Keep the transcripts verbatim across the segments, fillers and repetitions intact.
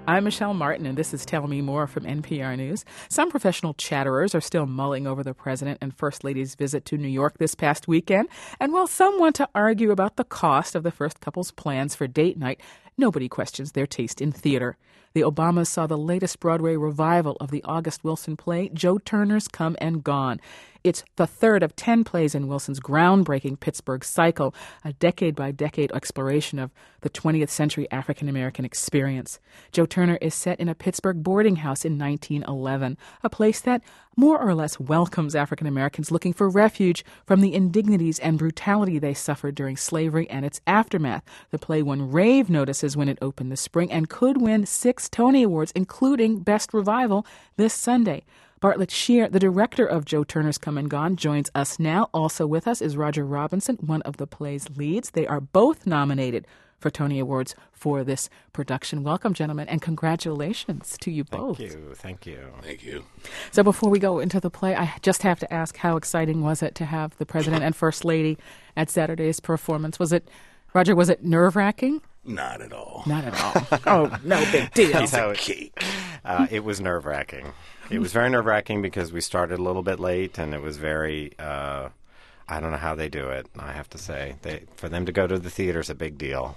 I'm Michelle Martin, and this is Tell Me More from N P R News. Some professional chatterers are still mulling over the President and First Lady's visit to New York this past weekend. And while some want to argue about the cost of the first couple's plans for date night, nobody questions their taste in theater. The Obamas saw the latest Broadway revival of the August Wilson play, Joe Turner's Come and Gone. It's the third of ten plays in Wilson's groundbreaking Pittsburgh cycle, a decade-by-decade exploration of the twentieth century African-American experience. Joe Turner is set in a Pittsburgh boarding house in nineteen eleven, a place that more or less welcomes African-Americans looking for refuge from the indignities and brutality they suffered during slavery and its aftermath. The play won rave notices when it opened this spring and could win six Tony Awards, including Best Revival, this Sunday. Bartlett Shear, the director of Joe Turner's Come and Gone, joins us now. Also with us is Roger Robinson, one of the play's leads. They are both nominated for Tony Awards for this production. Welcome, gentlemen, and congratulations to you both. Thank you. Thank you. Thank you. So before we go into the play, I just have to ask, how exciting was it to have the President and First Lady at Saturday's performance? Was it, Roger, was it nerve-wracking? Not at all. Not at all. Oh, no big deal. It's a cake. Uh, it was nerve-wracking. It was very nerve-wracking because we started a little bit late, and it was very, uh, I don't know how they do it, I have to say. They, for them to go to the theater is a big deal.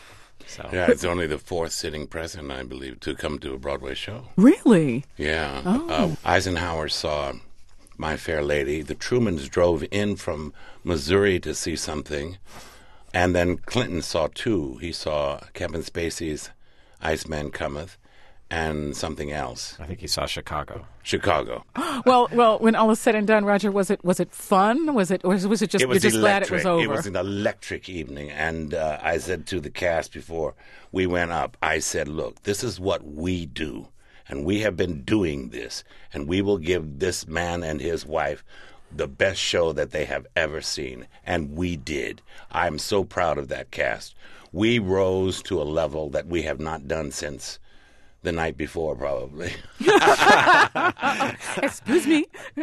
So. Yeah, it's only the fourth sitting president, I believe, to come to a Broadway show. Really? Yeah. Oh. Uh, Eisenhower saw My Fair Lady. The Trumans drove in from Missouri to see something. And then Clinton saw two. He saw Kevin Spacey's Iceman Cometh and something else. I think he saw Chicago. Chicago. Well, well, when all is said and done, Roger, was it was it fun? Was it or was it just it was you're just glad it electric. was over? It was an electric evening, and uh, I said to the cast before we went up, I said, "Look, this is what we do, and we have been doing this, and we will give this man and his wife the best show that they have ever seen," and we did. I'm so proud of that cast. We rose to a level that we have not done since the night before, probably. Excuse me.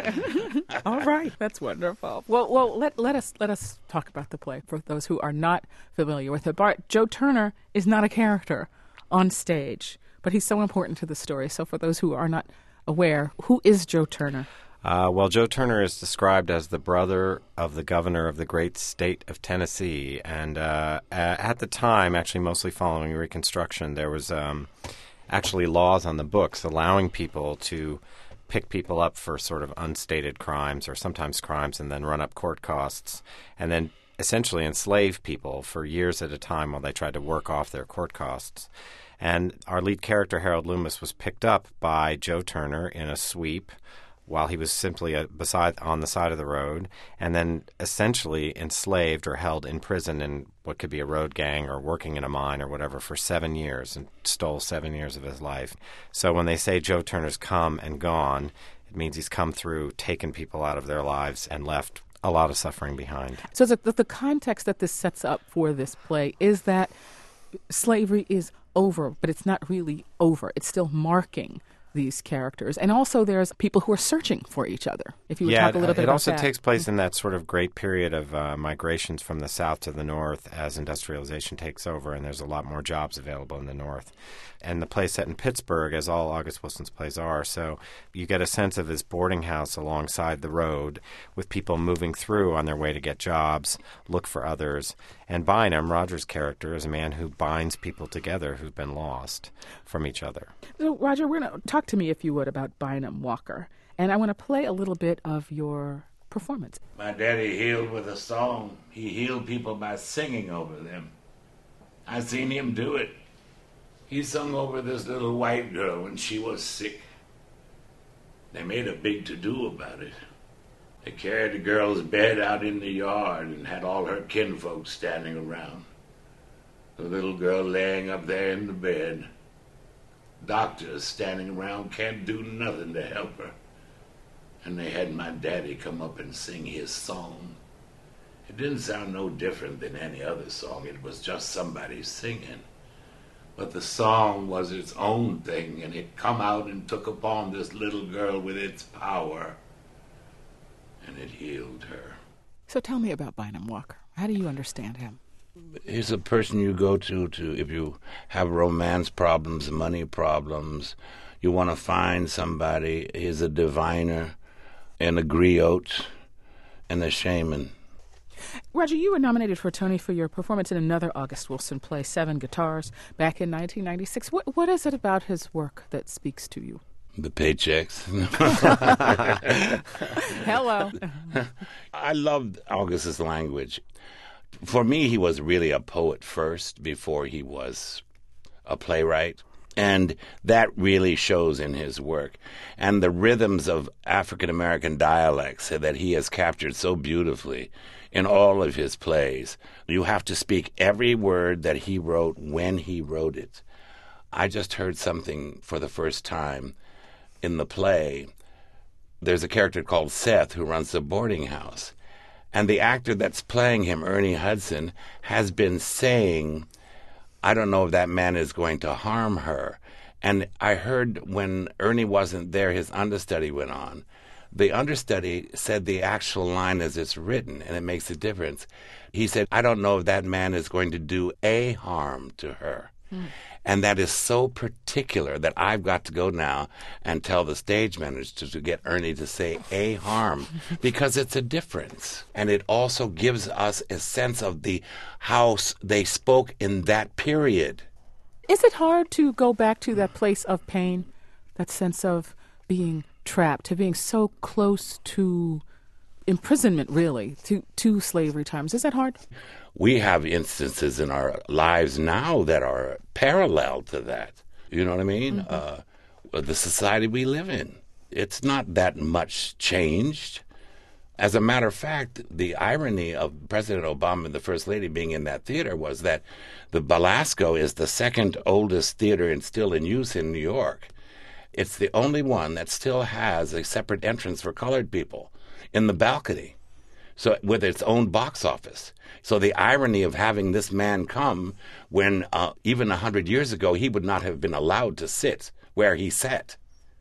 All right, that's wonderful. Well, well, let let us let us talk about the play for those who are not familiar with it. Bart, Joe Turner is not a character on stage, but he's so important to the story. So, for those who are not aware, who is Joe Turner? Uh, well, Joe Turner is described as the brother of the governor of the great state of Tennessee, and uh, at the time, actually, mostly following Reconstruction, there was Um, actually laws on the books allowing people to pick people up for sort of unstated crimes or sometimes crimes and then run up court costs and then essentially enslave people for years at a time while they tried to work off their court costs. And our lead character, Harold Loomis, was picked up by Joe Turner in a sweep while he was simply uh, beside on the side of the road, and then essentially enslaved or held in prison in what could be a road gang or working in a mine or whatever for seven years and stole seven years of his life. So when they say Joe Turner's come and gone, it means he's come through, taken people out of their lives, and left a lot of suffering behind. So the, the context that this sets up for this play is that slavery is over, but it's not really over. It's still marking these characters. And also there's people who are searching for each other. If you would yeah, talk a little it, bit it about also that. takes place in that sort of great period of uh, migrations from the south to the north as industrialization takes over, and there's a lot more jobs available in the north. And the play set in Pittsburgh, as all August Wilson's plays are, so you get a sense of his boarding house alongside the road with people moving through on their way to get jobs, look for others. And Bynum, Roger's character, is a man who binds people together who've been lost from each other. So, Roger, we're going to talk to me, if you would, about Bynum Walker. And I want to play a little bit of your performance. My daddy healed with a song. He healed people by singing over them. I seen him do it. He sung over this little white girl when she was sick. They made a big to-do about it. They carried the girl's bed out in the yard and had all her kinfolk standing around. The little girl laying up there in the bed. Doctors standing around can't do nothing to help her. And they had my daddy come up and sing his song. It didn't sound no different than any other song. It was just somebody singing. But the song was its own thing, and it come out and took upon this little girl with its power, and it healed her. So tell me about Bynum Walker. How do you understand him? He's a person you go to, to if you have romance problems, money problems, you want to find somebody. He's a diviner and a griot and a shaman. Roger, you were nominated for a Tony for your performance in another August Wilson play, Seven Guitars, back in nineteen ninety-six. What What is it about his work that speaks to you? The paychecks. Hello. I loved August's language. For me, he was really a poet first before he was a playwright. And that really shows in his work. And the rhythms of African-American dialects that he has captured so beautifully in all of his plays. You have to speak every word that he wrote when he wrote it. I just heard something for the first time in the play. There's a character called Seth who runs the boarding house. And the actor that's playing him, Ernie Hudson, has been saying, I don't know if that man is going to harm her. And I heard when Ernie wasn't there, his understudy went on. The understudy said the actual line as it's written, and it makes a difference. He said, I don't know if that man is going to do a harm to her. Hmm. And that is so particular that I've got to go now and tell the stage manager to get Ernie to say a harm because it's a difference. And it also gives us a sense of the how they spoke in that period. Is it hard to go back to that place of pain, that sense of being trapped, to being so close to imprisonment, really, to, to slavery times? Is that hard? We have instances in our lives now that are parallel to that. You know what I mean? Mm-hmm. Uh, the society we live in. It's not that much changed. As a matter of fact, the irony of President Obama and the First Lady being in that theater was that the Belasco is the second oldest theater and still in use in New York. It's the only one that still has a separate entrance for colored people in the balcony. So with its own box office. So the irony of having this man come when uh, even a hundred years ago he would not have been allowed to sit where he sat.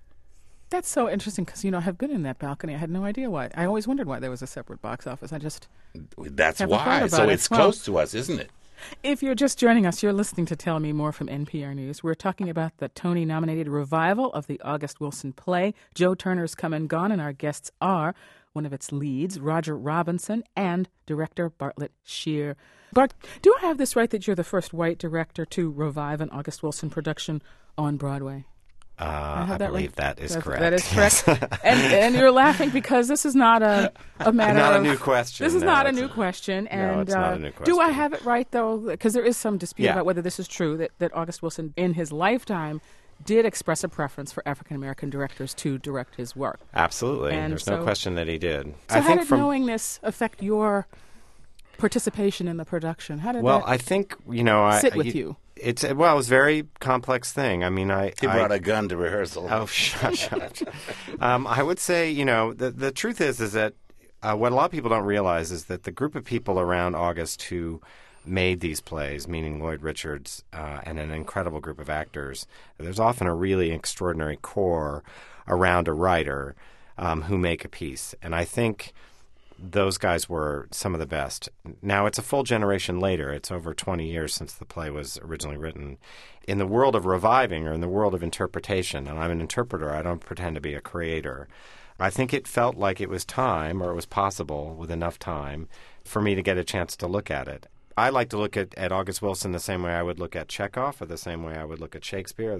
That's so interesting because, you know, I have been in that balcony. I had no idea why. I always wondered why there was a separate box office. I just That's why. So it. it's well, close to us, isn't it? If you're just joining us, you're listening to Tell Me More from N P R News. We're talking about the Tony-nominated revival of the August Wilson play, Joe Turner's Come and Gone, and our guests are one of its leads, Roger Robinson, and director Bartlett Sher. Bart, do I have this right that you're the first white director to revive an August Wilson production on Broadway? Uh, I, I believe right? that is That's, correct. That is correct. and, and you're laughing because this is not a, a matter not of... Not a new question. This is no, not a new question. And, no, it's uh, not a new question. Do I have it right, though? Because there is some dispute yeah. about whether this is true, that, that August Wilson, in his lifetime, did express a preference for African-American directors to direct his work. Absolutely. And There's so, no question that he did. So I how think did from, knowing this affect your participation in the production? How did well, that I think, you know... sit I, with you? you? It's well, it was a very complex thing. I mean, I he brought I, a gun to rehearsal. Oh, shut, shut. um, I would say, you know, the the truth is, is that uh, what a lot of people don't realize is that the group of people around August who made these plays, meaning Lloyd Richards uh, and an incredible group of actors, there's often a really extraordinary core around a writer um, who make a piece, and I think those guys were some of the best. Now, it's a full generation later. It's over twenty years since the play was originally written. In the world of reviving or in the world of interpretation, and I'm an interpreter, I don't pretend to be a creator, I think it felt like it was time, or it was possible with enough time, for me to get a chance to look at it. I like to look at, at August Wilson the same way I would look at Chekhov, or the same way I would look at Shakespeare.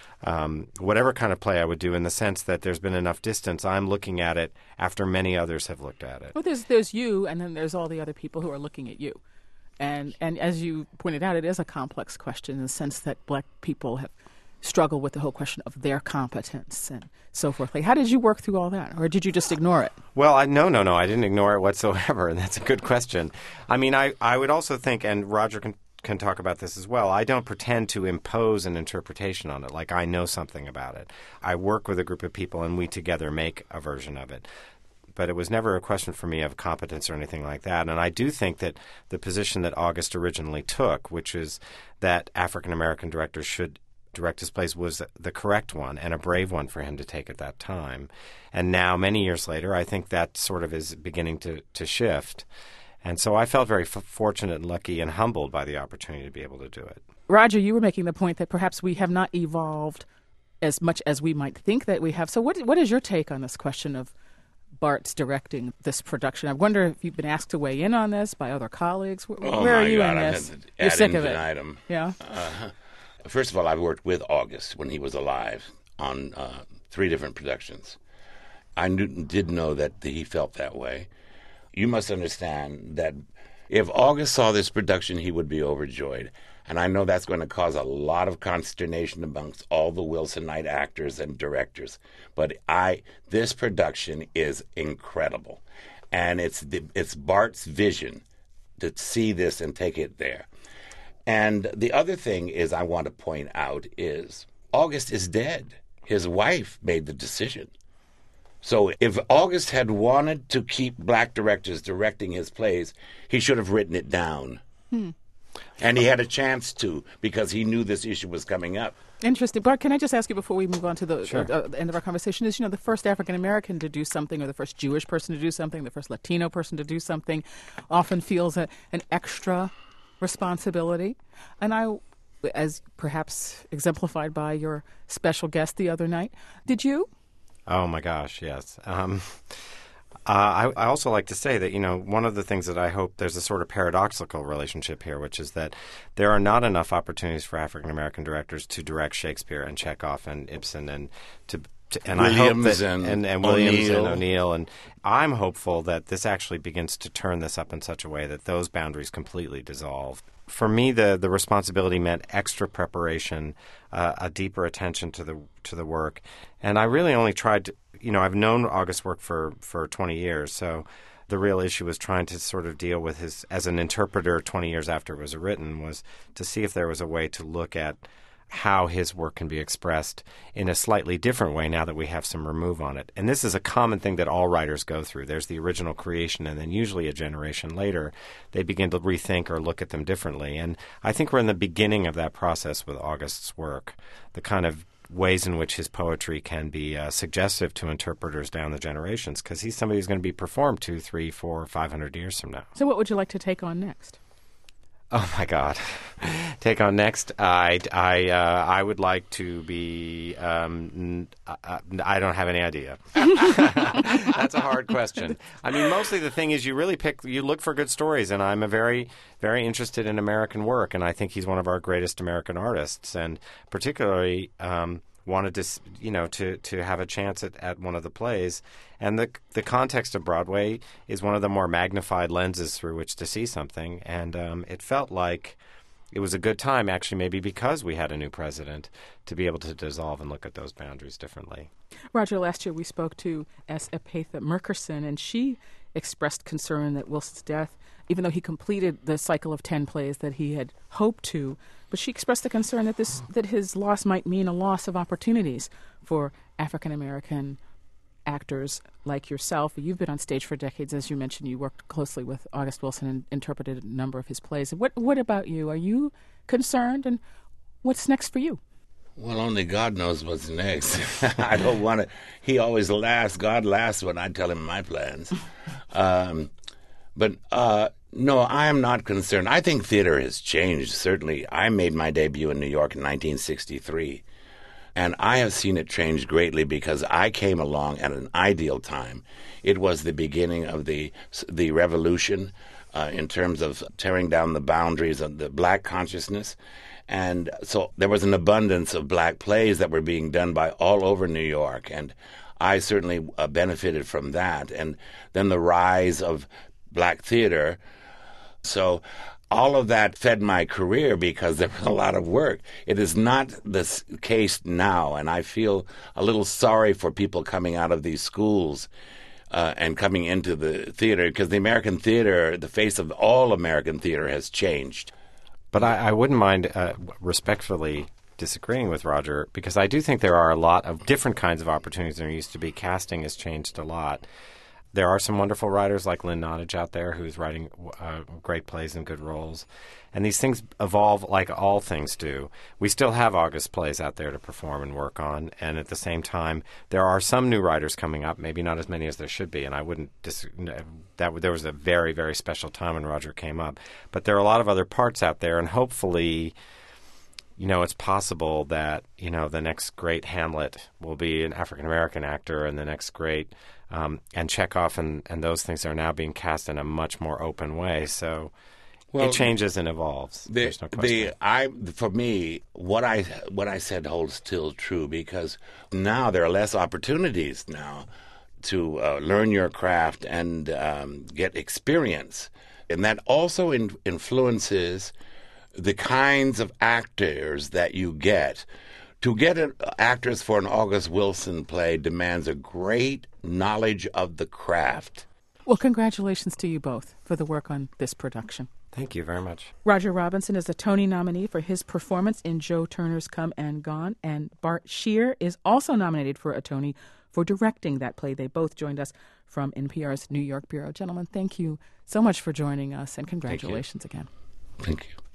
Um, whatever kind of play I would do, in the sense that there's been enough distance, I'm looking at it after many others have looked at it. Well, there's there's you, and then there's all the other people who are looking at you. And and as you pointed out, it is a complex question in the sense that black people have struggled with the whole question of their competence and so forth. Like, how did you work through all that, or did you just ignore it? Well, I, no, no, no, I didn't ignore it whatsoever, and that's a good question. I mean, I, I would also think, and Roger can can talk about this as well, I don't pretend to impose an interpretation on it, like I know something about it. I work with a group of people, and we together make a version of it. But it was never a question for me of competence or anything like that. And I do think that the position that August originally took, which is that African-American directors should direct his plays, was the correct one and a brave one for him to take at that time. And now, many years later, I think that sort of is beginning to, to shift. And so I felt very f- fortunate and lucky and humbled by the opportunity to be able to do it. Roger, you were making the point that perhaps we have not evolved as much as we might think that we have. So what what is your take on this question of Bart's directing this production? I wonder if you've been asked to weigh in on this by other colleagues. Where, oh where my are you God, in I've this? had to You're ad sick of it. infinitum. Yeah. Uh, first of all, I've worked with August when he was alive on uh, three different productions. I knew, did know that he felt that way. You must understand that if August saw this production, he would be overjoyed. And I know that's going to cause a lot of consternation amongst all the Wilsonite actors and directors. But I, this production is incredible. And it's the, it's Bart's vision to see this and take it there. And the other thing is I want to point out is August is dead. His wife made the decision. So if August had wanted to keep black directors directing his plays, he should have written it down. Hmm. And he had a chance to, because he knew this issue was coming up. Interesting. Bart, can I just ask you before we move on to the, Sure. uh, the end of our conversation, is, you know, the first African-American to do something or the first Jewish person to do something, the first Latino person to do something often feels a, an extra responsibility. And I, as perhaps exemplified by your special guest the other night, did you? Oh, my gosh, yes. Um, uh, I, I also like to say that, you know, one of the things that I hope there's a sort of paradoxical relationship here, which is that there are not enough opportunities for African-American directors to direct Shakespeare and Chekhov and Ibsen and to To, and Williams I hope that, and, and, and Williams O'Neill. and O'Neill, and I'm hopeful that this actually begins to turn this up in such a way that those boundaries completely dissolve. For me, the the responsibility meant extra preparation, uh, a deeper attention to the to the work, and I really only tried to, you know, I've known August's work for, for twenty years, so the real issue was trying to sort of deal with his, as an interpreter twenty years after it was written, was to see if there was a way to look at how his work can be expressed in a slightly different way now that we have some remove on it. And this is a common thing that all writers go through. There's the original creation, and then usually a generation later, they begin to rethink or look at them differently. And I think we're in the beginning of that process with August's work, the kind of ways in which his poetry can be uh, suggestive to interpreters down the generations, because he's somebody who's going to be performed two, three, four, five hundred years from now. So what would you like to take on next? Oh my God! Take on next. I I uh, I would like to be. Um, I, I don't have any idea. That's a hard question. I mean, mostly the thing is you really pick. You look for good stories, and I'm a very very interested in American work, and I think he's one of our greatest American artists, and particularly. Um, wanted to, you know, to, to have a chance at, at one of the plays. And the the context of Broadway is one of the more magnified lenses through which to see something. And um, it felt like it was a good time, actually, maybe because we had a new president, to be able to dissolve and look at those boundaries differently. Roger, last year we spoke to S. Epatha Murkerson, and she expressed concern that Wilson's death, even though he completed the cycle of ten plays that he had hoped to, but she expressed the concern that this that his loss might mean a loss of opportunities for African-American actors like yourself. You've been on stage for decades. As you mentioned, you worked closely with August Wilson and interpreted a number of his plays. What What about you? Are you concerned, and what's next for you? Well, only God knows what's next. I don't want to. He always laughs. God laughs when I tell him my plans. Um, but uh, no, I am not concerned. I think theater has changed, certainly. I made my debut in New York in nineteen sixty-three. And I have seen it change greatly because I came along at an ideal time. It was the beginning of the the revolution uh, in terms of tearing down the boundaries of the black consciousness. And so there was an abundance of black plays that were being done by all over New York. And I certainly uh, benefited from that. And then the rise of black theater. So all of that fed my career because there was a lot of work. It is not the case now, and I feel a little sorry for people coming out of these schools uh, and coming into the theater, because the American theater, the face of all American theater, has changed. But I, I wouldn't mind uh, respectfully disagreeing with Roger, because I do think there are a lot of different kinds of opportunities than there used to be. Casting has changed a lot. there are some wonderful writers like Lynn Nottage out there who's writing uh, great plays and good roles. And these things evolve like all things do. We still have August plays out there to perform and work on. And at the same time, there are some new writers coming up, maybe not as many as there should be. And I wouldn't dis- that there was a very, very special time when Roger came up. But there are a lot of other parts out there. And hopefully, you know, it's possible that, you know, the next great Hamlet will be an African-American actor, and the next great um, and Chekhov and, and those things are now being cast in a much more open way. So well, it changes and evolves. The, There's no question. The, I, for me, what I what I said holds still true, because now there are less opportunities now to uh, learn your craft and um, get experience. And that also in, influences the kinds of actors that you get. To get an, actors for an August Wilson play demands a great knowledge of the craft. Well, congratulations to you both for the work on this production. Thank you very much. Roger Robinson is a Tony nominee for his performance in Joe Turner's Come and Gone, and Bart Shear is also nominated for a Tony for directing that play. They both joined us from N P R's New York Bureau. Gentlemen, thank you so much for joining us, and congratulations again. Thank you.